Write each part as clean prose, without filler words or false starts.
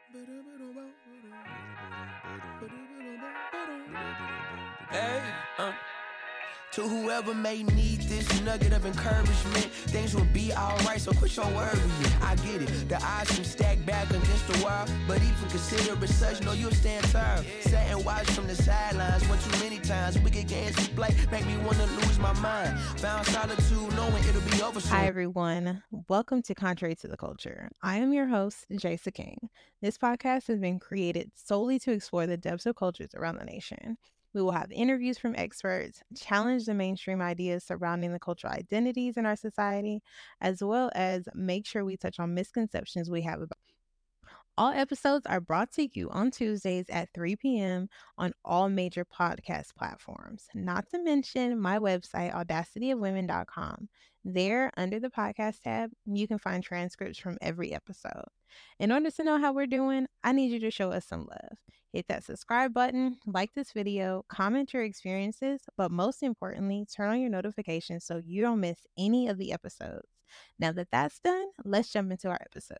Hey, to whoever may need this nugget of encouragement, things will be alright, so quit your worrying. I get it, the odds can stack back against the wall, but even consider it such, know you'll stand tall. Sat and watch from the sidelines, one too many times. Wicked games we play make me wanna lose my mind. Found solitude, knowing it'll be over soon. Hi, everyone. Welcome to Contrary to the Culture. I am your host, Jaysa King. This podcast has been created solely to explore the depths of cultures around the nation. We will have interviews from experts, challenge the mainstream ideas surrounding the cultural identities in our society, as well as make sure we touch on misconceptions we have about. All episodes are brought to you on Tuesdays at 3 p.m. on all major podcast platforms, not to mention my website, audacityofwomen.com. There, under the podcast tab, you can find transcripts from every episode. In order to know how we're doing, I need you to show us some love. Hit that subscribe button, like this video, comment your experiences, but most importantly, turn on your notifications so you don't miss any of the episodes. Now that that's done, let's jump into our episode.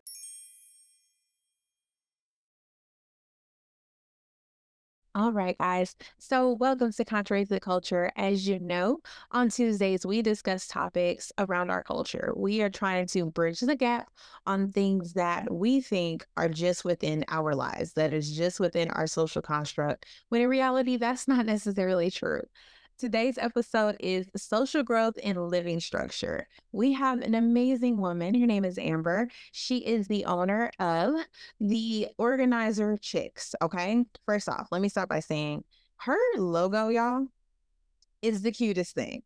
All right, guys. So, welcome to Contrary to the Culture. As you know, on Tuesdays, we discuss topics around our culture. We are trying to bridge the gap on things that we think are just within our lives, that is just within our social construct, when in reality, that's not necessarily true. Today's episode is social growth and living structure. We have an amazing woman. Her name is Amber. She is the owner of the Organizer Chicks. Okay. First off, let me start by saying her logo, y'all, is the cutest thing.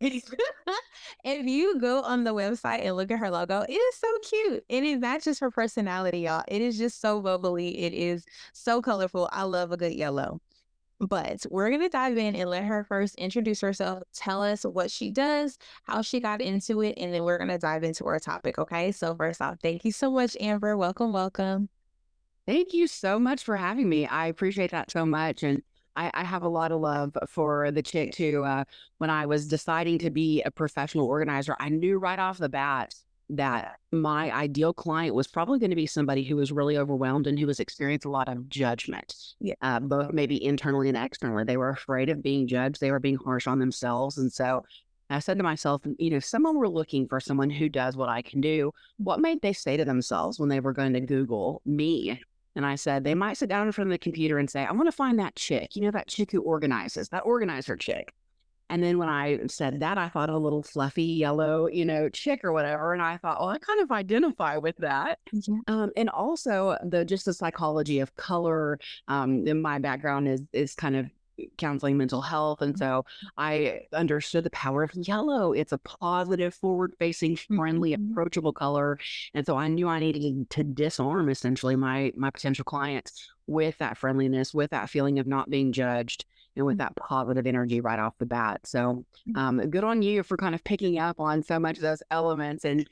If you go on the website and look at her logo, it is so cute. And it matches her personality, y'all. It is just so bubbly. It is so colorful. I love a good yellow. But we're going to dive in and let her first introduce herself, tell us what she does, how she got into it, and then we're going to dive into our topic, okay? So first off, thank you so much, Amber. Welcome. Thank you so much for having me. I appreciate that so much. And I have a lot of love for the chick too. When I was deciding to be a professional organizer, I knew right off the bat that my ideal client was probably going to be somebody who was really overwhelmed and who was experiencing a lot of judgment, both maybe internally and externally. They were afraid of being judged. They were being harsh on themselves. And so I said to myself, if someone were looking for someone who does what I can do, what might they say to themselves when they were going to Google me? And I said, they might sit down in front of the computer and say, I want to find that chick, that chick who organizes, that organizer chick. And then when I said that, I thought a little fluffy yellow, chick or whatever. And I thought, I kind of identify with that. And also the psychology of color. And my background is kind of counseling mental health. And so I understood the power of yellow. It's a positive, forward-facing, friendly, approachable color. And so I knew I needed to disarm essentially my potential clients with that friendliness, with that feeling of not being judged, and with that positive energy right off the bat. So good on you for kind of picking up on so much of those elements. And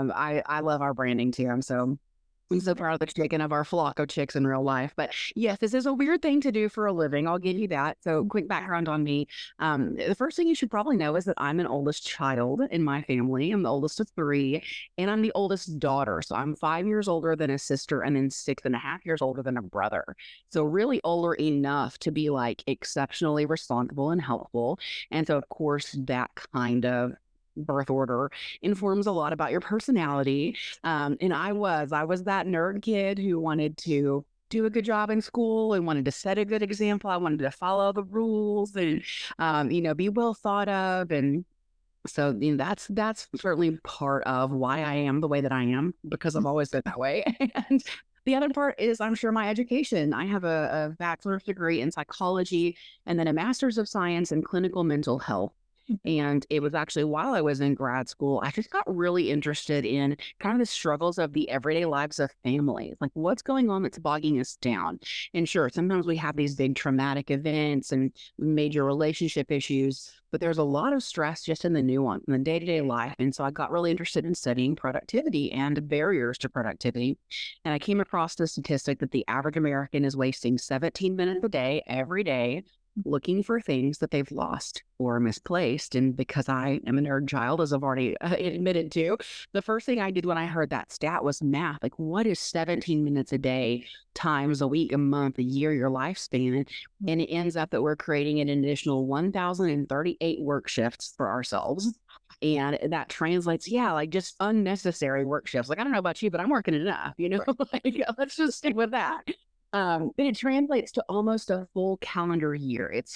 I love our branding too. I'm so proud of the chick and of our flock of chicks in real life. But yes, this is a weird thing to do for a living. I'll give you that. So quick background on me. The first thing you should probably know is that I'm an oldest child in my family. I'm the oldest of three, and I'm the oldest daughter. So I'm 5 years older than a sister and then 6.5 years older than a brother. So really older enough to be like exceptionally responsible and helpful. And so of course that kind of birth order informs a lot about your personality. And I was that nerd kid who wanted to do a good job in school and wanted to set a good example. I wanted to follow the rules and, be well thought of. And so that's certainly part of why I am the way that I am, because I've always been that way. And the other part is, I'm sure, my education. I have a bachelor's degree in psychology and then a master's of science in clinical mental health. And it was actually while I was in grad school, I just got really interested in kind of the struggles of the everyday lives of families. Like what's going on that's bogging us down? And sure, sometimes we have these big traumatic events and major relationship issues, but there's a lot of stress just in the nuance in the day-to-day life. And so I got really interested in studying productivity and barriers to productivity. And I came across the statistic that the average American is wasting 17 minutes a day, every day, looking for things that they've lost or misplaced. And because I am a nerd child, as I've already admitted to, the first thing I did when I heard that stat was math. Like, what is 17 minutes a day times a week, a month, a year, your lifespan? And it ends up that we're creating an additional 1,038 work shifts for ourselves. And that translates, like just unnecessary work shifts. Like, I don't know about you, but I'm working enough, like, let's just stick with that. But it translates to almost a full calendar year. It's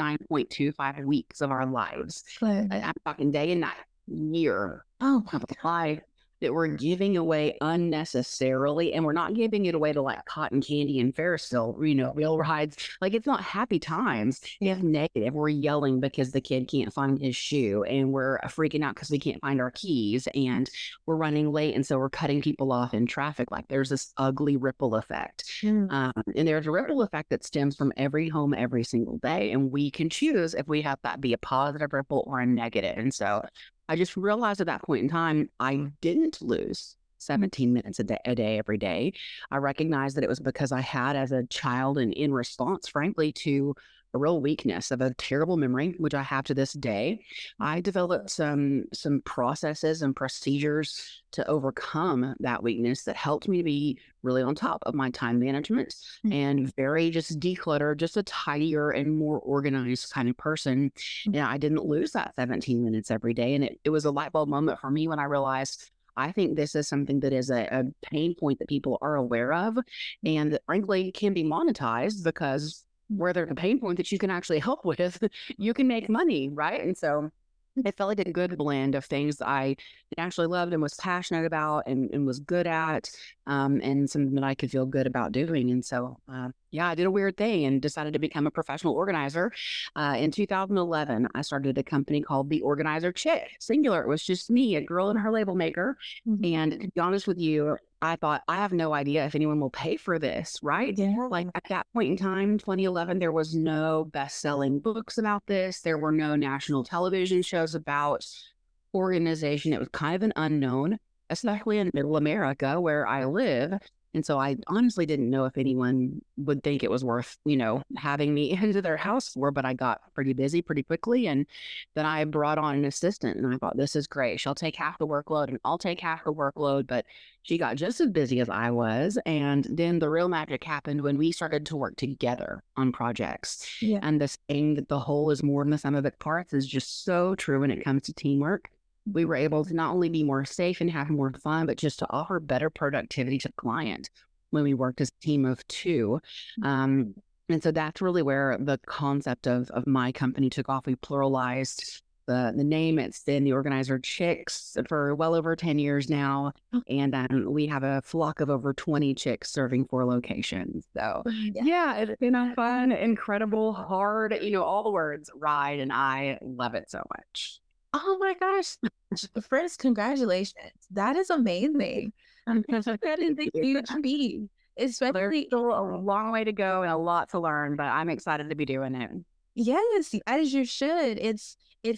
49.25 weeks of our lives. I'm talking day and night, year Oh, of life that we're giving away unnecessarily. And we're not giving it away to like cotton candy and Ferris wheel rides. Like, it's not happy times. It's negative. We're yelling because the kid can't find his shoe, and we're freaking out because we can't find our keys, and we're running late. And so we're cutting people off in traffic. Like, there's this ugly ripple effect. And there's a ripple effect that stems from every home every single day. And we can choose if we have that be a positive ripple or a negative. And so I just realized at that point in time, I didn't lose 17 minutes a day every day. I recognized that it was because I had, as a child, and in response, frankly, to a real weakness of a terrible memory, which I have to this day, I developed some processes and procedures to overcome that weakness that helped me to be really on top of my time management and very just decluttered, just a tidier and more organized kind of person. And I didn't lose that 17 minutes every day. And it was a light bulb moment for me when I realized, I think this is something that is a pain point that people are aware of, and that frankly can be monetized, because where there's a pain point that you can actually help with, you can make money, right? And so it felt like a good blend of things that I actually loved and was passionate about and was good at, and something that I could feel good about doing. And so, I did a weird thing and decided to become a professional organizer. In 2011, I started a company called The Organizer Chick, singular. It was just me, a girl and her label maker. And to be honest with you, I thought, I have no idea if anyone will pay for this, right? Like, at that point in time, 2011, there was no best-selling books about this. There were no national television shows about organization. It was kind of an unknown, especially in middle America where I live. And so I honestly didn't know if anyone would think it was worth, having me into their house for, but I got pretty busy pretty quickly. And then I brought on an assistant, and I thought, this is great. She'll take half the workload and I'll take half the workload. But she got just as busy as I was. And then the real magic happened when we started to work together on projects. And the saying that the whole is more than the sum of its parts is just so true when it comes to teamwork. We were able to not only be more safe and have more fun, but just to offer better productivity to the client when we worked as a team of two. And so that's really where the concept of my company took off. We pluralized the name. It's been The Organizer Chicks for well over 10 years now. And we have a flock of over 20 chicks serving 4 locations. So it's been a fun, incredible, hard, all the words, ride. And I love it so much. Oh my gosh. First, congratulations. That is amazing. That is a huge feat. Especially, there's still a long way to go and a lot to learn, but I'm excited to be doing it. Yes, as you should. It's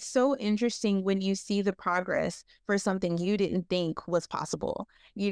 so interesting when you see the progress for something you didn't think was possible.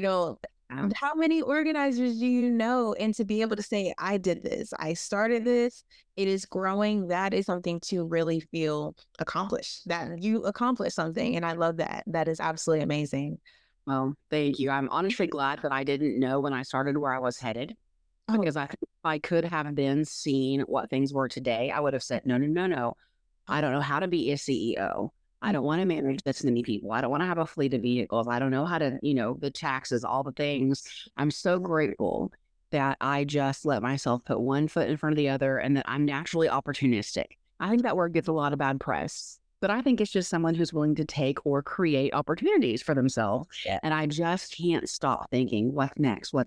How many organizers do you know? And to be able to say, I did this, I started this, it is growing. That is something to really feel accomplished, that you accomplished something. And I love that. That is absolutely amazing. Well, thank you. I'm honestly glad that I didn't know when I started where I was headed, because I think if I could have been seeing what things were today, I would have said, no. I don't know how to be a CEO. I don't want to manage this many people. I don't want to have a fleet of vehicles. I don't know how to, the taxes, all the things. I'm so grateful that I just let myself put one foot in front of the other, and that I'm naturally opportunistic. I think that word gets a lot of bad press, but I think it's just someone who's willing to take or create opportunities for themselves. And I just can't stop thinking, what's next for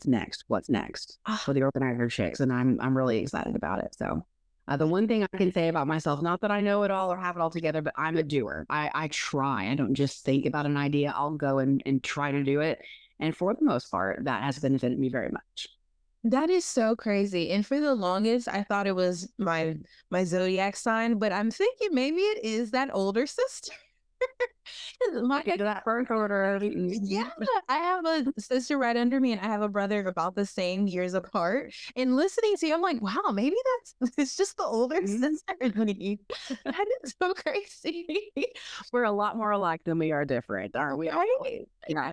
the Organizer Chicks. And I'm really excited about it. So the one thing I can say about myself, not that I know it all or have it all together, but I'm a doer. I try. I don't just think about an idea. I'll go and try to do it. And for the most part, that has benefited me very much. That is so crazy. And for the longest, I thought it was my zodiac sign, but I'm thinking maybe it is that older sister. My Get to that first order. Yeah, I have a sister right under me, and I have a brother about the same years apart. And listening to you, I'm like, wow, maybe that's it's just the older sister in me. That is so crazy. We're a lot more alike than we are different, aren't we? Right? Yeah.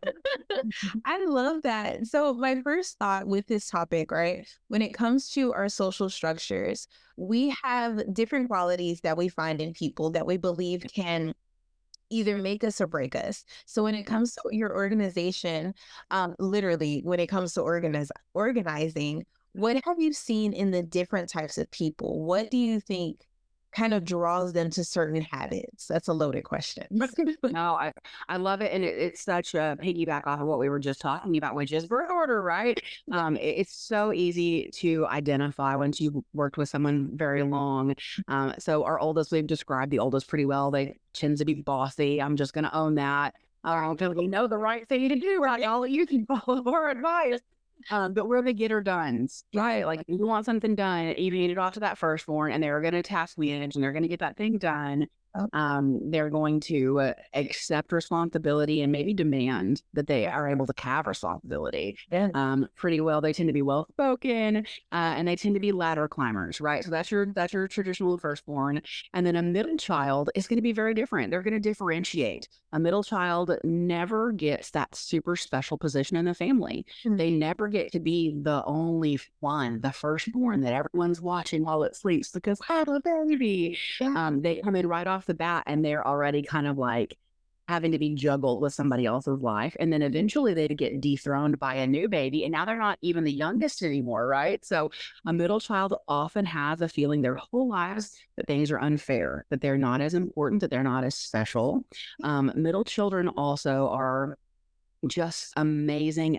I love that. So, my first thought with this topic, right? When it comes to our social structures, we have different qualities that we find in people that we believe can either make us or break us. So when it comes to your organization, literally when it comes to organizing, what have you seen in the different types of people? What do you think kind of draws them to certain habits? That's a loaded question. No, I love it. And it's such a piggyback off of what we were just talking about, which is birth order, right? It's so easy to identify once you've worked with someone very long. So our oldest, we've described the oldest pretty well. They tend to be bossy. I'm just going to own that. I don't feel like we know the right thing to do, right? All you can follow our advice. But we're the getter dones, right? Like if you want something done, you hand it off to that firstborn, and they're going to task manage, and they're going to get that thing done. They're going to accept responsibility and maybe demand that they are able to have responsibility. Yeah. Pretty well. They tend to be well spoken, and they tend to be ladder climbers, right? So that's your traditional firstborn, and then a middle child is going to be very different. They're going to differentiate. A middle child never gets that super special position in the family. They never get to be the only one, the firstborn that everyone's watching while it sleeps because I have a baby. They come in right off the bat and they're already kind of like having to be juggled with somebody else's life. And then eventually they get dethroned by a new baby. And now they're not even the youngest anymore, right? So a middle child often has a feeling their whole lives that things are unfair, that they're not as important, that they're not as special. Middle children also are just amazing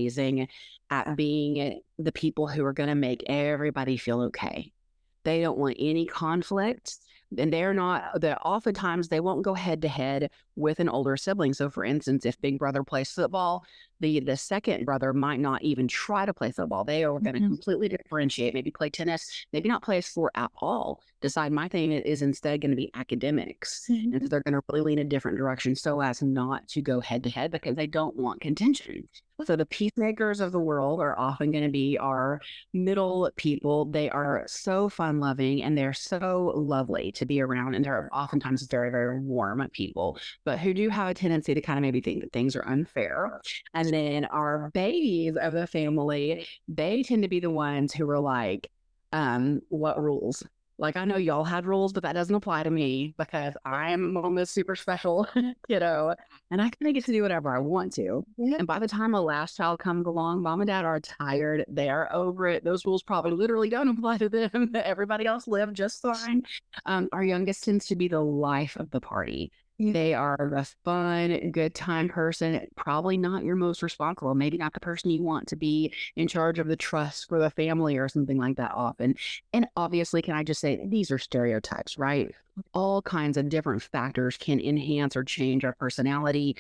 at being the people who are going to make everybody feel okay. They don't want any conflict. And oftentimes they won't go head to head with an older sibling. So for instance, if big brother plays football, the second brother might not even try to play football. They are going to completely differentiate, maybe play tennis, maybe not play a sport at all. Decide my thing is instead going to be academics. And so they're going to really lean a different direction so as not to go head to head because they don't want contention. So the peacemakers of the world are often going to be our middle people. They are so fun loving and they're so lovely to be around. And they're oftentimes very, very warm people, but who do have a tendency to kind of maybe think that things are unfair. And then our babies of the family, they tend to be the ones who are like, what rules? Like, I know y'all had rules, but that doesn't apply to me because I'm on this super special kiddo and I kind of get to do whatever I want to. And by the time a last child comes along, mom and dad are tired. They are over it. Those rules probably literally don't apply to them. Everybody else lived just fine. Our youngest tends to be the life of the party. They are a fun, good time person, probably not your most responsible, maybe not the person you want to be in charge of the trust for the family or something like that often. And obviously, can I just say, these are stereotypes, right? All kinds of different factors can enhance or change our personality,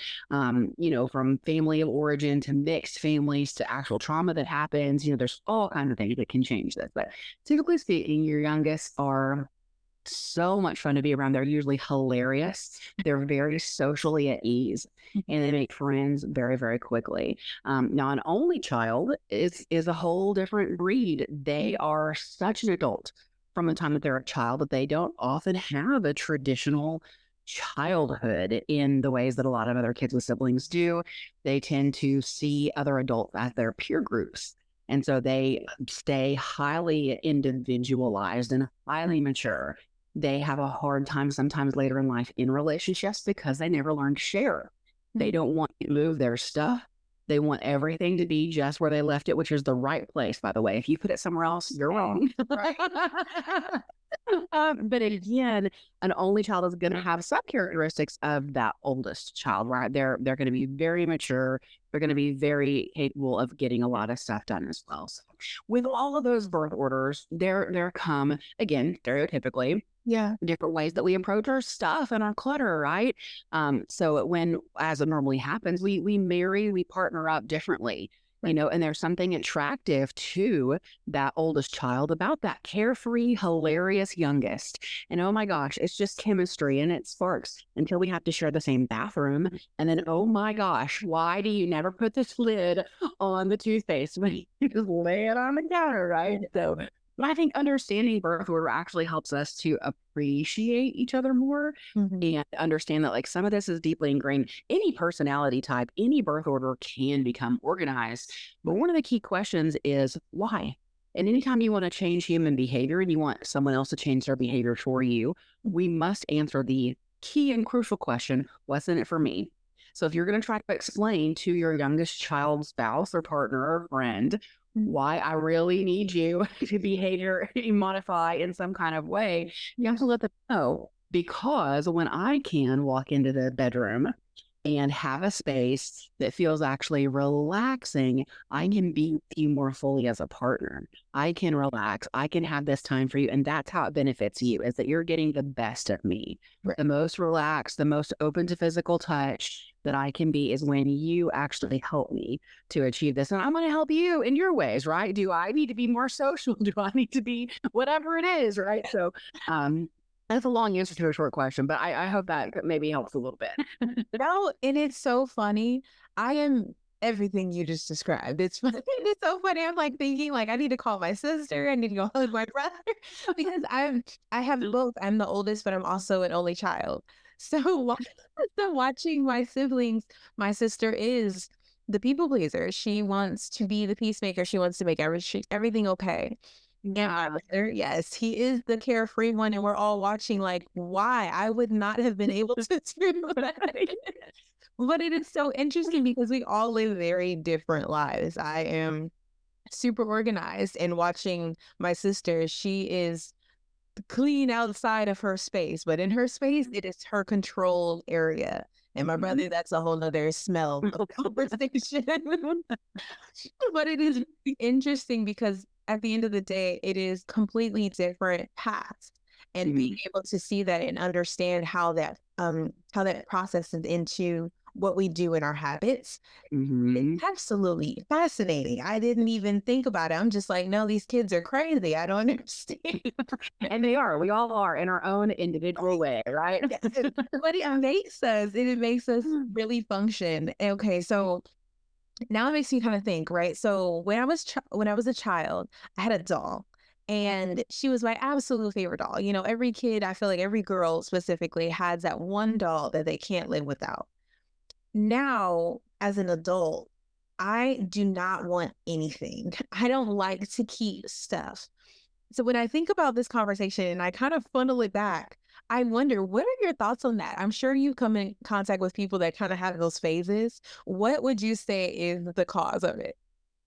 from family of origin to mixed families to actual trauma that happens. There's all kinds of things that can change this. But typically speaking, your youngest are so much fun to be around. They're usually hilarious. They're very socially at ease and they make friends very, very quickly. Now, an only child is a whole different breed. They are such an adult from the time that they're a child that they don't often have a traditional childhood in the ways that a lot of other kids with siblings do. They tend to see other adults as their peer groups. And so they stay highly individualized and highly mature. They have a hard time sometimes later in life in relationships because they never learned to share. They don't want to move their stuff. They want everything to be just where they left it, which is the right place, by the way. If you put it somewhere else, you're wrong. Right. But again, an only child is going to have some characteristics of that oldest child, right? They're going to be very mature. They're going to be very capable of getting a lot of stuff done as well. So with all of those birth orders, there come, again, stereotypically, different ways that we approach our stuff and our clutter, right? So as it normally happens, we marry, we partner up differently. you know, and there's something attractive to that oldest child about that carefree, hilarious youngest. And oh my gosh, it's just chemistry and it sparks until we have to share the same bathroom. And then, oh my gosh, why do you never put this lid on the toothpaste when you just lay it on the counter, right? So I think understanding birth order actually helps us to appreciate each other more and understand that like some of this is deeply ingrained. Any personality type, any birth order can become organized. But one of the key questions is why? And anytime you want to change human behavior and you want someone else to change their behavior for you, we must answer the key and crucial question, what's in it for me? So if you're going to try to explain to your youngest child's spouse or partner or friend why I really need you to behavior modify in some kind of way, you have to let them know. Because when I can walk into the bedroom and have a space that feels actually relaxing, I can be with you more fully as a partner. I can relax. I can have this time for you. And that's how it benefits you, is that you're getting the best of me. The most relaxed, the most open to physical touch that I can be is when you actually help me to achieve this. And I'm going to help you in your ways, right? Do I need to be more social? Do I need to be whatever it is, right? So, that's a long answer to a short question, but I hope that maybe helps a little bit. No, and it's so funny. I am everything you just described. It's funny. It's so funny. I'm like thinking like I need to call my sister. I need to go hug my brother because I have both. I'm the oldest, but I'm also an only child. So, so watching my siblings, my sister is the people pleaser. She wants to be the peacemaker. She wants to make everything okay. Yeah, my brother, yes, he is the carefree one, and we're all watching like, why? I would not have been able to do that. But it is so interesting because we all live very different lives. I am super organized, and watching my sister, she is clean outside of her space, but in her space, it is her controlled area. And my brother, that's a whole nother smell of conversation. But it is interesting because at the end of the day, it is completely different paths. And being able to see that and understand how that processes into what we do in our habits, it's absolutely fascinating. I didn't even think about it. I'm just like, no, these kids are crazy. I don't understand. And they are. We all are in our own individual way, right? But it makes us really function. Okay, so now it makes me kind of think, right? So when I was a child, I had a doll, and she was my absolute favorite doll. You know, every kid, I feel like every girl specifically has that one doll that they can't live without. Now, as an adult, I do not want anything. I don't like to keep stuff. So when I think about this conversation and I kind of funnel it back, I wonder, what are your thoughts on that? I'm sure you come in contact with people that kind of have those phases. What would you say is the cause of it?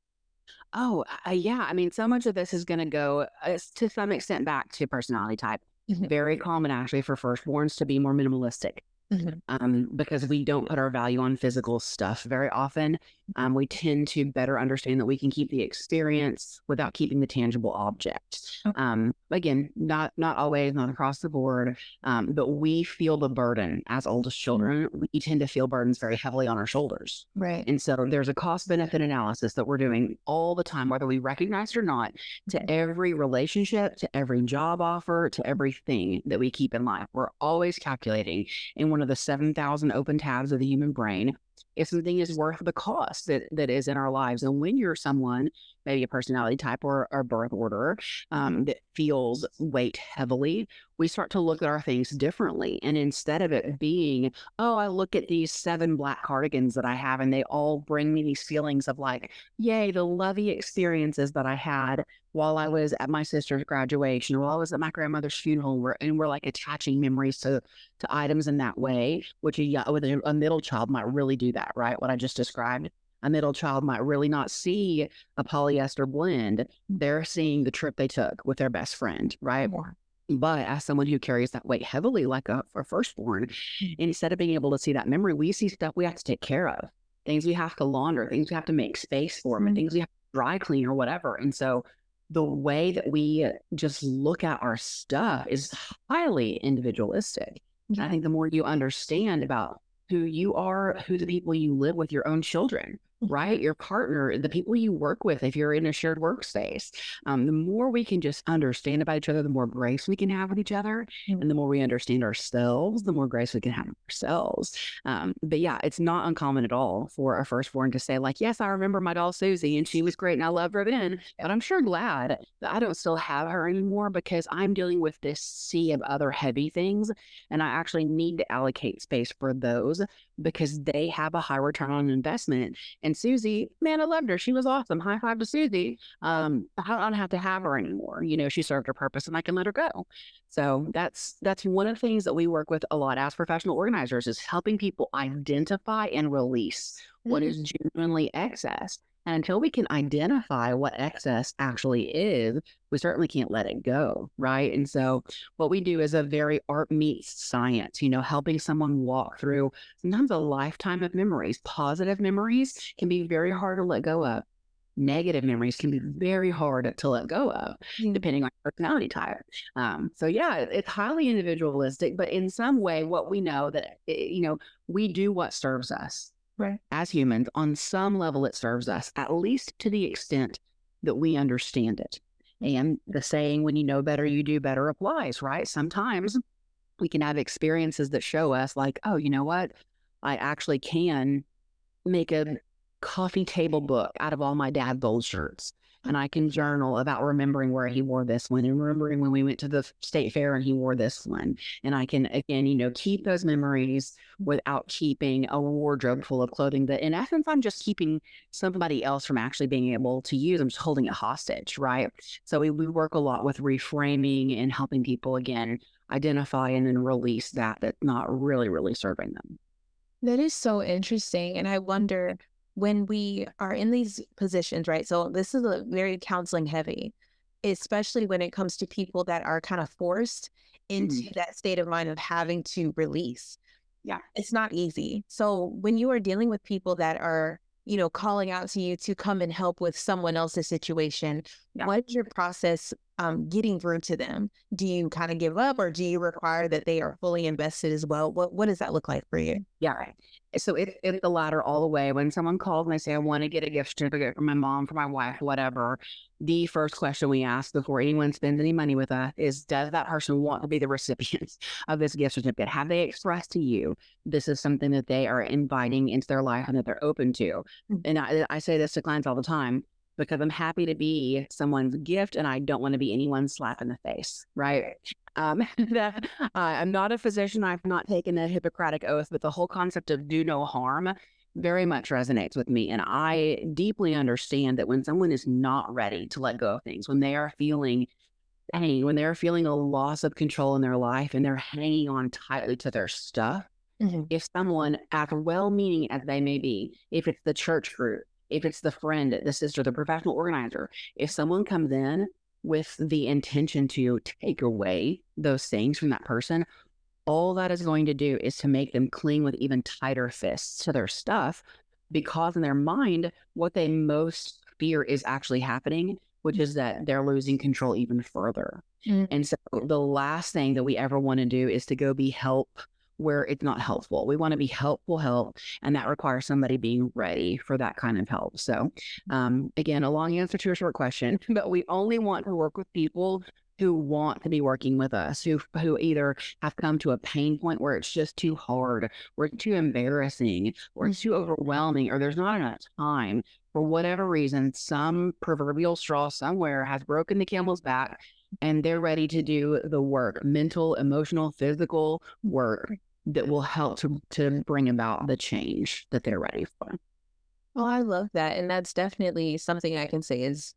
Oh, yeah. I mean, so much of this is going to go to some extent back to personality type. Very common actually for firstborns to be more minimalistic. Because we don't put our value on physical stuff very often. We tend to better understand that we can keep the experience without keeping the tangible object. Again, not always, not across the board, but we feel the burden as oldest children. We tend to feel burdens very heavily on our shoulders. Right. And so there's a cost benefit analysis that we're doing all the time, whether we recognize it or not, to every relationship, to every job offer, to everything that we keep in life. We're always calculating in one of the 7,000 open tabs of the human brain if something is worth the cost that is in our lives. And when you're someone, maybe a personality type or a birth order that feels weight heavily, we start to look at our things differently. And instead of it being, oh, I look at these 7 black cardigans that I have and they all bring me these feelings of like, yay, the lovey experiences that I had while I was at my sister's graduation, while I was at my grandmother's funeral, and we're like attaching memories to items in that way, which a middle child might really do that, right? What I just described. A middle child might really not see a polyester blend. They're seeing the trip they took with their best friend, right? But as someone who carries that weight heavily, like a firstborn, instead of being able to see that memory, we see stuff we have to take care of, things we have to launder, things we have to make space for, and things we have to dry clean or whatever. And so the way that we just look at our stuff is highly individualistic. I think the more you understand about who you are, who the people you live with, your own children, right? Your partner, the people you work with, if you're in a shared workspace, the more we can just understand about each other, the more grace we can have with each other. And the more we understand ourselves, the more grace we can have with ourselves. But yeah, it's not uncommon at all for a firstborn to say, like, yes, I remember my doll Susie and she was great and I loved her then, but I'm sure glad that I don't still have her anymore because I'm dealing with this sea of other heavy things. And I actually need to allocate space for those because they have a high return on investment. And Susie, man, I loved her. She was awesome. High five to Susie. I don't have to have her anymore. She served her purpose and I can let her go. So that's one of the things that we work with a lot as professional organizers is helping people identify and release what is genuinely excess. And until we can identify what excess actually is, we certainly can't let it go, right? And so what we do is a very art meets science, helping someone walk through sometimes a lifetime of memories. Positive memories can be very hard to let go of. Negative memories can be very hard to let go of, depending on personality type. So yeah, it's highly individualistic, but in some way, what we know that, we do what serves us. Right. As humans, on some level, it serves us, at least to the extent that we understand it. And the saying, when you know better, you do better applies, right? Sometimes we can have experiences that show us like, oh, you know what? I actually can make a coffee table book out of all my dad's old shirts. And I can journal about remembering where he wore this one and remembering when we went to the state fair and he wore this one. And I can, again, keep those memories without keeping a wardrobe full of clothing that, in essence, I'm just keeping somebody else from actually being able to use. I'm just holding it hostage, right? So we work a lot with reframing and helping people, again, identify and then release that's not really, really serving them. That is so interesting. And I wonder, when we are in these positions, right? So this is a very counseling heavy, especially when it comes to people that are kind of forced into that state of mind of having to release. Yeah. It's not easy. So when you are dealing with people that are, calling out to you to come and help with someone else's situation, what is your process getting through to them? Do you kind of give up or do you require that they are fully invested as well? What does that look like for you? Yeah, right. So it's the latter all the way. When someone calls and they say, I want to get a gift certificate for my mom, for my wife, whatever, the first question we ask before anyone spends any money with us is, does that person want to be the recipient of this gift certificate? Have they expressed to you this is something that they are inviting into their life and that they're open to? And I say this to clients all the time, because I'm happy to be someone's gift and I don't want to be anyone's slap in the face, right? I'm not a physician. I've not taken a Hippocratic oath, but the whole concept of do no harm very much resonates with me. And I deeply understand that when someone is not ready to let go of things, when they are feeling pain, when they're feeling a loss of control in their life and they're hanging on tightly to their stuff, if someone, as well-meaning as they may be, if it's the church group, if it's the friend, the sister, the professional organizer, if someone comes in with the intention to take away those things from that person, all that is going to do is to make them cling with even tighter fists to their stuff, because in their mind, what they most fear is actually happening, which is that they're losing control even further. And so the last thing that we ever want to do is to go be help where it's not helpful. We want to be helpful help, and that requires somebody being ready for that kind of help. So again, a long answer to a short question, but we only want to work with people who want to be working with us, who either have come to a pain point where it's just too hard, or it's too embarrassing, or it's too overwhelming, or there's not enough time. For whatever reason, some proverbial straw somewhere has broken the camel's back, and they're ready to do the work, mental, emotional, physical work that will help to bring about the change that they're ready for. Oh, I love that. And that's definitely something I can say is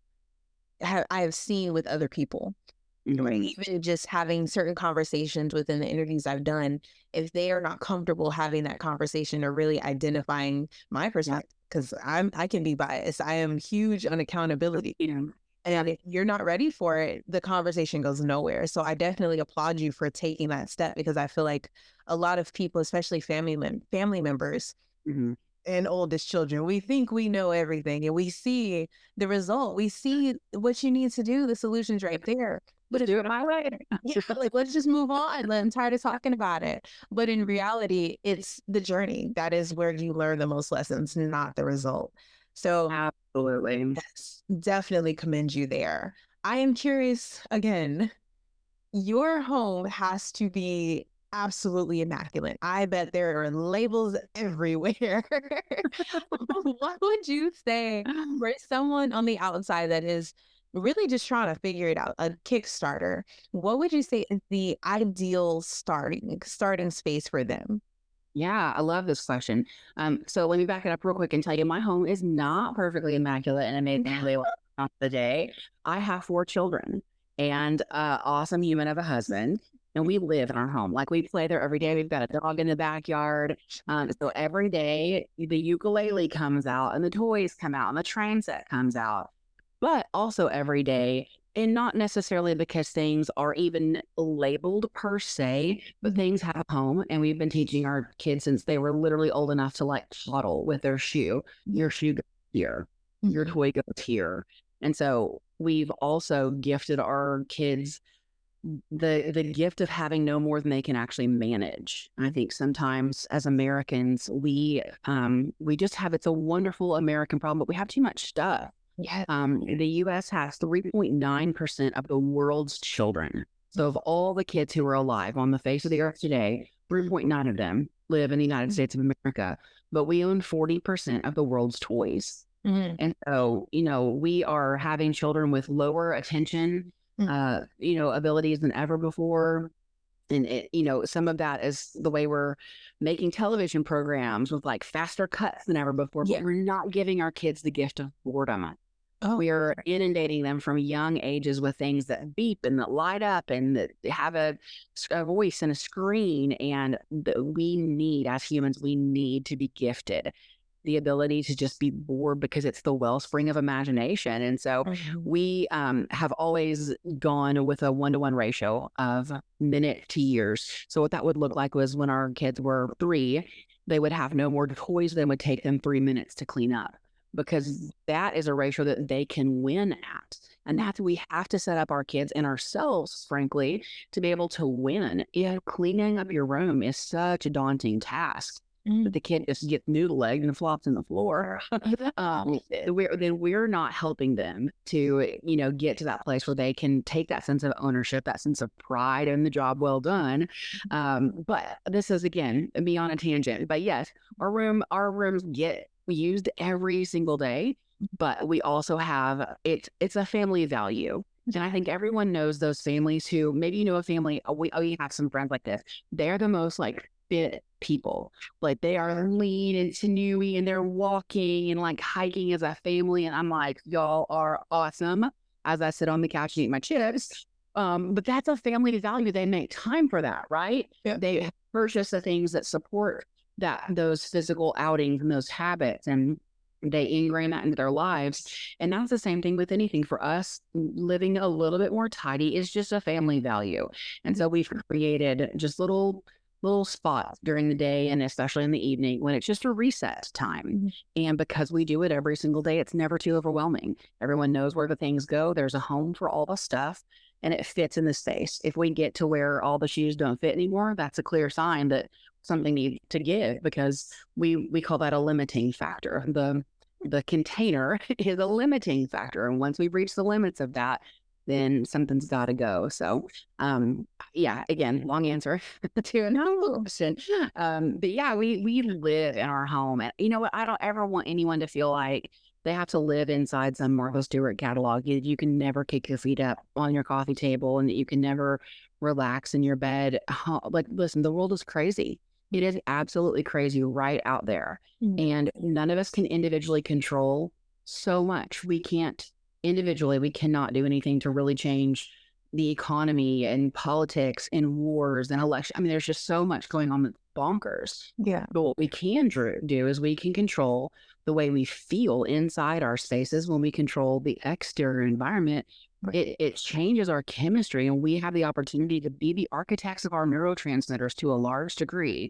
I have seen with other people. Right? Even just having certain conversations within the interviews I've done, if they are not comfortable having that conversation or really identifying my perspective, because I can be biased. I am huge on accountability. And if you're not ready for it, the conversation goes nowhere. So I definitely applaud you for taking that step, because I feel like a lot of people, especially family members and oldest children, we think we know everything and we see the result. We see what you need to do. The solution's right there. But do it my way. Like, let's just move on. I'm tired of talking about it. But in reality, it's the journey. That is where you learn the most lessons, not the result. So Absolutely. yes, definitely commend you there. I am curious again, your home has to be absolutely immaculate. I bet there are labels everywhere. What would you say for someone on the outside that is really just trying to figure it out, a Kickstarter? What would you say is the ideal starting space for them? Yeah, I love this question. So let me back it up real quick and tell you my home is not perfectly immaculate and amazingly well off the day. I have 4 children and awesome human of a husband. And we live in our home. Like we play there every day. We've got a dog in the backyard. So every day the ukulele comes out and the toys come out and the train set comes out. But also every day, and not necessarily because things are even labeled per se, but things have a home. And we've been teaching our kids since they were literally old enough to like toddle with their shoe. Your shoe goes here, your toy goes here. And so we've also gifted our kids the gift of having no more than they can actually manage. I think sometimes as Americans, we just have, it's a wonderful American problem, but we have too much stuff. Yeah. The US has 3.9% of the world's children. So of all the kids who are alive on the face of the earth today, 3.9 of them live in the United States of America, but we own 40% of the world's toys. And so, we are having children with lower attention, abilities than ever before. And some of that is the way we're making television programs with like faster cuts than ever before, but we're not giving our kids the gift of boredom. We are inundating them from young ages with things that beep and that light up and that have a voice and a screen. And we need, as humans, we need to be gifted the ability to just be bored because it's the wellspring of imagination. And so we have always gone with a 1-to-1 ratio of minute to years. So what that would look like was when our kids were 3, they would have no more toys than would take them 3 minutes to clean up, because that is a ratio that they can win at. And that's, we have to set up our kids and ourselves, frankly, to be able to win. Cleaning up your room is such a daunting task. But the kid just gets noodle-legged and flops in the floor. We're not helping them to, get to that place where they can take that sense of ownership, that sense of pride in the job well done. But this is, again, me on a tangent. But yes, our rooms get used every single day, but we also have, it's a family value. And I think everyone knows those families who, maybe a family, we have some friends like this. They're the most like fit people. Like they are lean and sinewy and they're walking and like hiking as a family. And I'm like, y'all are awesome, as I sit on the couch and eat my chips. But that's a family value. They make time for that, right? Yeah. They purchase the things that support those physical outings and those habits, and they ingrain that into their lives. And that's the same thing with anything. For us, living a little bit more tidy is just a family value. And so we've created just little spots during the day, and especially in the evening when it's just a reset time. And because we do it every single day, it's never too overwhelming. Everyone knows where the things go. There's a home for all the stuff, and it fits in the space. If we get to where all the shoes don't fit anymore, that's a clear sign that something needs to give, because we call that a limiting factor. The container is a limiting factor. And once we reach the limits of that, then something's got to go. So, again, long answer to another question. But yeah, we live in our home. And you know what? I don't ever want anyone to feel like they have to live inside some Martha Stewart catalog. You can never kick your feet up on your coffee table, and you can never relax in your bed. Like, listen, the world is crazy. It is absolutely crazy right out there. And none of us can individually control so much. We can't individually, we cannot do anything to really change the economy and politics and wars and election. I mean, there's just so much going on that's bonkers. Yeah. But what we can do is we can control the way we feel inside our spaces. When we control the exterior environment, it changes our chemistry, and we have the opportunity to be the architects of our neurotransmitters to a large degree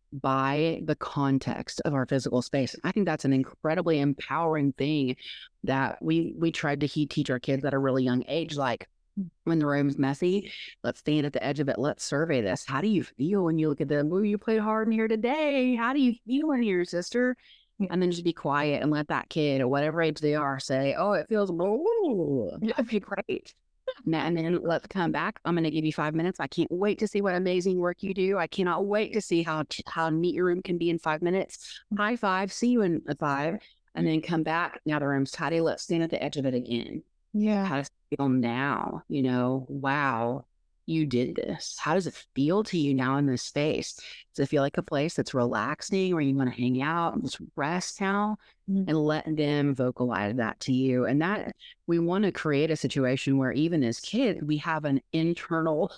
by the context of our physical space. I think that's an incredibly empowering thing that we tried to teach our kids at a really young age. Like, when the room's messy, let's stand at the edge of it. Let's survey this. How do you feel when you look at them? Well, you played hard in here today. How do you feel in here, sister? and then just be quiet and let that kid, at whatever age they are, say, oh, it feels, that'd be great. And then let's come back. I'm going to give you 5 minutes. I can't wait to see what amazing work you do. I cannot wait to see how neat your room can be in 5 minutes. High five. See you in 5. And then come back. Now the room's tidy. Let's stand at the edge of it again. Yeah. How does it feel now? Wow, you did this. How does it feel to you now in this space? Does it feel like a place that's relaxing, where you want to hang out and just rest now? And let them vocalize that to you. And that we want to create a situation where even as kids, we have an internal,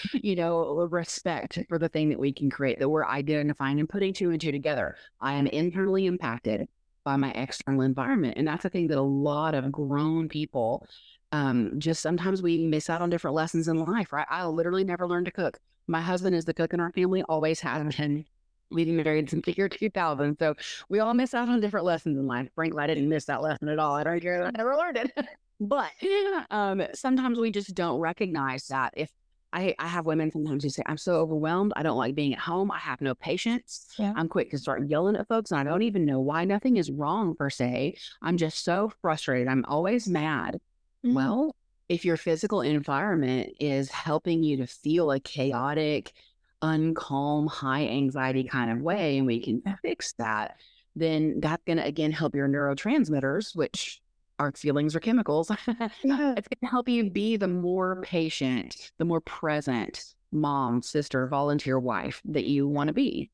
respect for the thing that we can create, that we're identifying and putting 2 and 2 together. I am internally impacted by my external environment. And that's a thing that a lot of grown people, just sometimes we miss out on different lessons in life, right? I literally never learned to cook. My husband is the cook in our family, always has been. We've been married since the year 2000. So we all miss out on different lessons in life. Frankly, I didn't miss that lesson at all. I don't care. I never learned it. But sometimes we just don't recognize that. If I have women sometimes who say, I'm so overwhelmed. I don't like being at home. I have no patience. Yeah. I'm quick to start yelling at folks, and I don't even know why. Nothing is wrong per se. I'm just so frustrated. I'm always mad. Well, if your physical environment is helping you to feel a chaotic, uncalm, high anxiety kind of way, and we can fix that, then that's going to, again, help your neurotransmitters, which our feelings are chemicals. It's going to help you be the more patient, the more present mom, sister, volunteer wife that you want to be,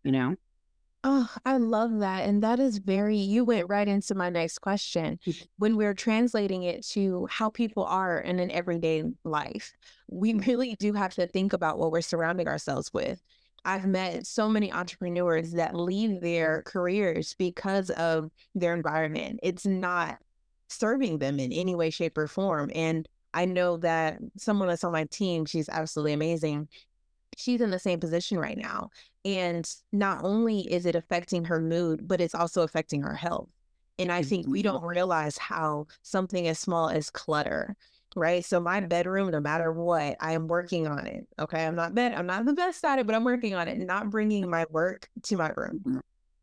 Oh, I love that. And that is you went right into my next question. When we're translating it to how people are in an everyday life, we really do have to think about what we're surrounding ourselves with. I've met so many entrepreneurs that leave their careers because of their environment. It's not serving them in any way, shape, or form. And I know that someone that's on my team, she's absolutely amazing. She's in the same position right now. And not only is it affecting her mood, but it's also affecting her health. And I think we don't realize how something as small as clutter, right? So my bedroom, no matter what, I am working on it. Okay. I'm not the best at it, but I'm working on it. Not bringing my work to my room.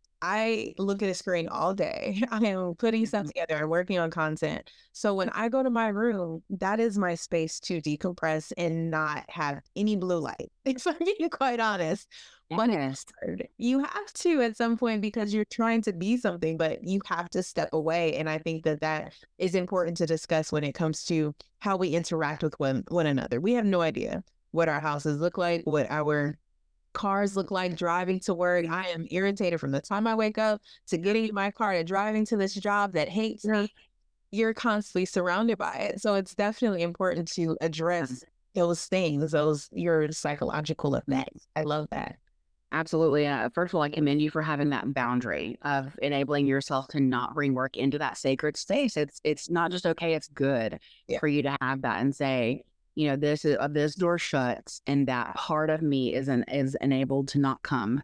I look at a screen all day. I am putting stuff together and working on content. So when I go to my room, that is my space to decompress and not have any blue light. If I'm being quite honest. But you have to at some point, because you're trying to be something, but you have to step away. And I think that is important to discuss when it comes to how we interact with one another. We have no idea what our houses look like, what our cars look like driving to work. I am irritated from the time I wake up to getting in my car to driving to this job that hates me. You're constantly surrounded by it. So it's definitely important to address those things, your psychological effects. I love that. Absolutely. First of all, I commend you for having that boundary of enabling yourself to not bring work into that sacred space. It's not just okay, it's good for you to have that and say, this door shuts, and that part of me is enabled to not come,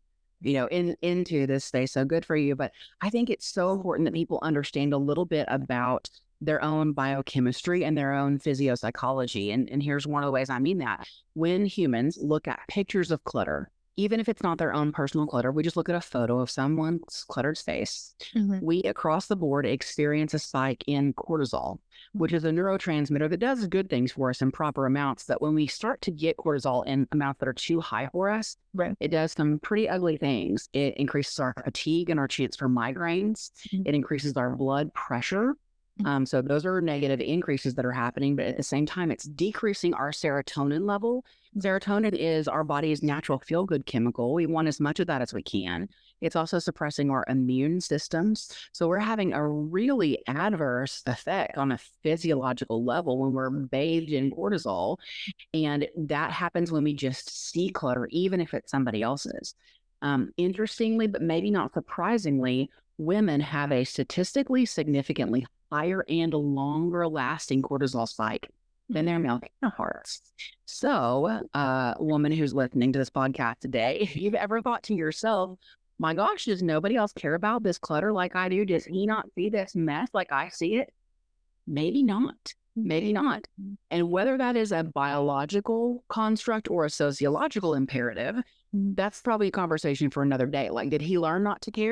into this space. So good for you. But I think it's so important that people understand a little bit about their own biochemistry and their own physiopsychology. And here's one of the ways I mean that. When humans look at pictures of clutter, even if it's not their own personal clutter, we just look at a photo of someone's cluttered space. We across the board experience a spike in cortisol, which is a neurotransmitter that does good things for us in proper amounts. That when we start to get cortisol in amounts that are too high for us, it does some pretty ugly things. It increases our fatigue and our chance for migraines. It increases our blood pressure. So those are negative increases that are happening, but at the same time, it's decreasing our serotonin level. Serotonin is our body's natural feel-good chemical. We want as much of that as we can. It's also suppressing our immune systems. So we're having a really adverse effect on a physiological level when we're bathed in cortisol. And that happens when we just see clutter, even if it's somebody else's. Interestingly, but maybe not surprisingly, women have a statistically significantly higher and longer lasting cortisol spike than their male counterparts. So, woman who's listening to this podcast today, if you've ever thought to yourself, my gosh, does nobody else care about this clutter like I do? Does he not see this mess like I see it? Maybe not. Maybe not. And whether that is a biological construct or a sociological imperative, that's probably a conversation for another day. Like, did he learn not to care?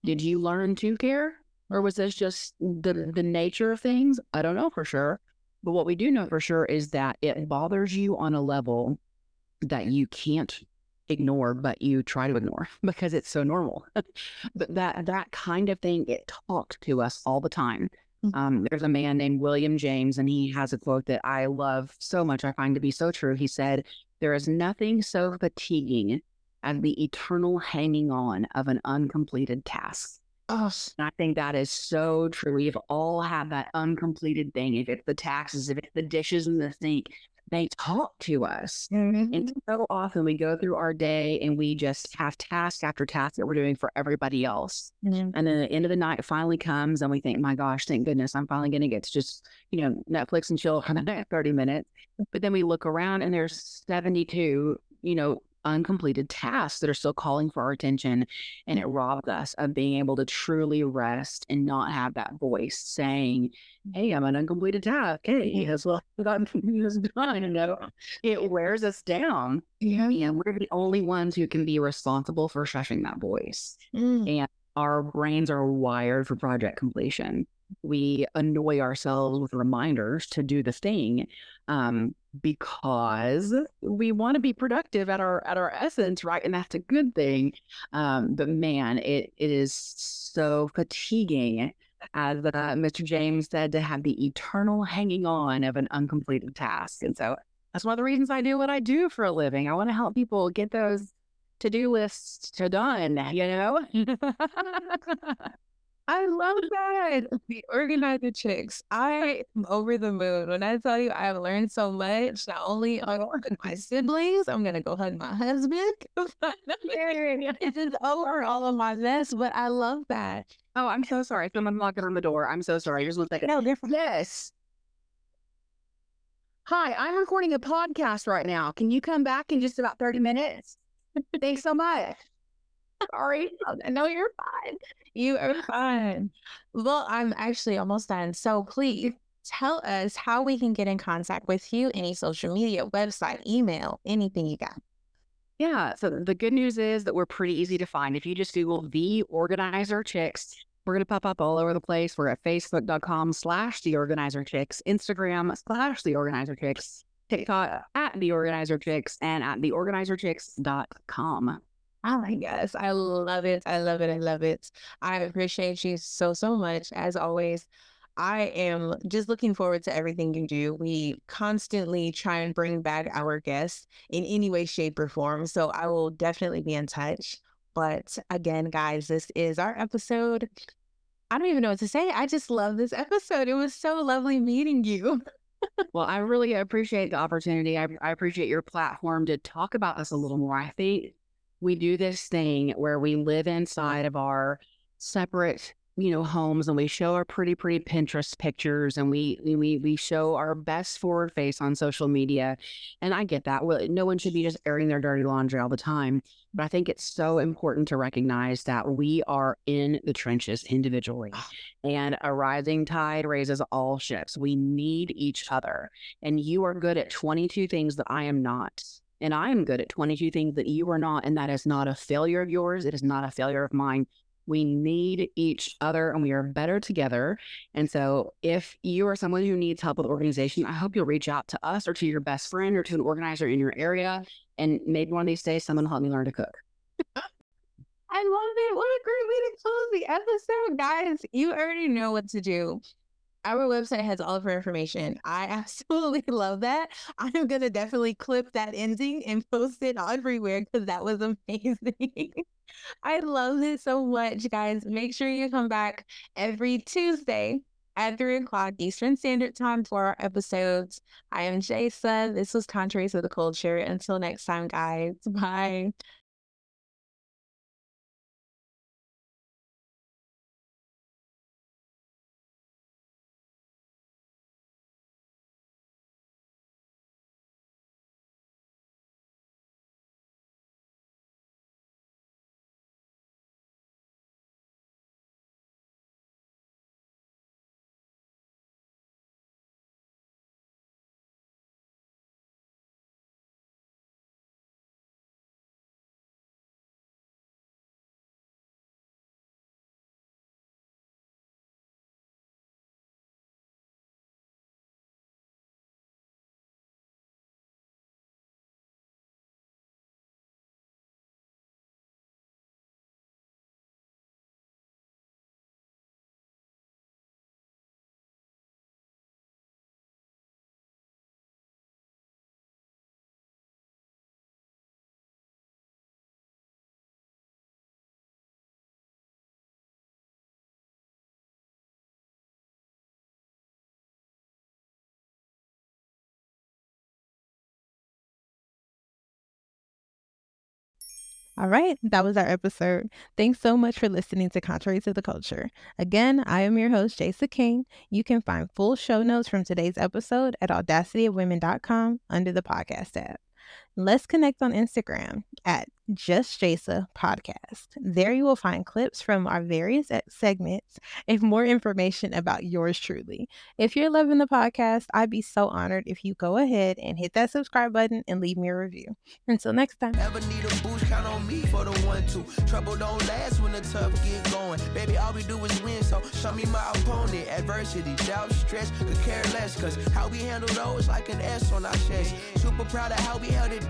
Did you learn to care? Or was this just the nature of things? I don't know for sure. But what we do know for sure is that it bothers you on a level that you can't ignore, but you try to ignore because it's so normal. But that kind of thing, it talks to us all the time. There's a man named William James, and he has a quote that I love so much. I find to be so true. He said, "There is nothing so fatiguing as the eternal hanging on of an uncompleted task." Oh, And I think that is so true. We've all had that uncompleted thing. If it's the taxes, if it's the dishes in the sink, they talk to us. And so often we go through our day and we just have task after task that we're doing for everybody else. And then at the end of the night finally comes and we think, my gosh, thank goodness I'm finally going to get to just, Netflix and chill for the next 30 minutes. But then we look around and there's 72, uncompleted tasks that are still calling for our attention. And it robs us of being able to truly rest and not have that voice saying, hey, I'm an uncompleted task. Hey, as well, I'm this done. It wears us down. yeah. And we're the only ones who can be responsible for shushing that voice. And our brains are wired for project completion. We annoy ourselves with reminders to do the thing because we want to be productive at our essence, right? And that's a good thing. But man, it is so fatiguing, as Mr. James said, to have the eternal hanging on of an uncompleted task. And so that's one of the reasons I do what I do for a living. I want to help people get those to-do lists done, I love that. The organizer chicks. I am over the moon. When I tell you I've learned so much, not only on my siblings, I'm gonna go hug my husband. It is over all of my mess, but I love that. Oh, I'm so sorry. Someone's knocking on the door. I'm so sorry. Here's one second. No, different. Yes. Hi, I'm recording a podcast right now. Can you come back in just about 30 minutes? Thanks so much. Sorry. No, you're fine. You are fine. Well, I'm actually almost done. So please tell us how we can get in contact with you, any social media, website, email, anything you got. Yeah. So the good news is that we're pretty easy to find. If you just Google The Organizer Chicks, we're going to pop up all over the place. We're at facebook.com/The Organizer Chicks, Instagram /The Organizer Chicks, TikTok at The Organizer Chicks, and at TheOrganizerChicks.com. Oh my gosh, I love it. I love it. I love it. I appreciate you so, so much. As always, I am just looking forward to everything you do. We constantly try and bring back our guests in any way, shape, or form. So I will definitely be in touch. But again, guys, this is our episode. I don't even know what to say. I just love this episode. It was so lovely meeting you. Well, I really appreciate the opportunity. I appreciate your platform to talk about us a little more. I think we do this thing where we live inside of our separate, homes, and we show our pretty Pinterest pictures, and we show our best forward face on social media. And I get that. Well, no one should be just airing their dirty laundry all the time. But I think it's so important to recognize that we are in the trenches individually, and a rising tide raises all ships. We need each other. And you are good at 22 things that I am not. And I am good at 22 things that you are not. And that is not a failure of yours. It is not a failure of mine. We need each other, and we are better together. And so if you are someone who needs help with organization, I hope you'll reach out to us or to your best friend or to an organizer in your area. And maybe one of these days, someone will help me learn to cook. I love it. What a great way to close the episode, guys. You already know what to do. Our website has all of our information. I absolutely love that. I'm going to definitely clip that ending and post it everywhere because that was amazing. I love it so much, guys. Make sure you come back every Tuesday at 3 o'clock Eastern Standard Time for our episodes. I am Jasa. This was Contrary to the Culture. Until next time, guys. Bye. All right, that was our episode. Thanks so much for listening to Contrary to the Culture. Again, I am your host, Jasa King. You can find full show notes from today's episode at audacityofwomen.com under the podcast tab. Let's connect on Instagram at Just Jasa Podcast. There you will find clips from our various segments and more information about yours truly. If you're loving the podcast, I'd be so honored if you go ahead and hit that subscribe button and leave me a review. Until next time. Ever need a boost, count on me for the 1-2. Trouble don't last when the tough get going. Baby, all we do is win, so show me my opponent. Adversity, doubt, stress, could care less, cause how we handle those like an S on our chest. Super proud of how we held it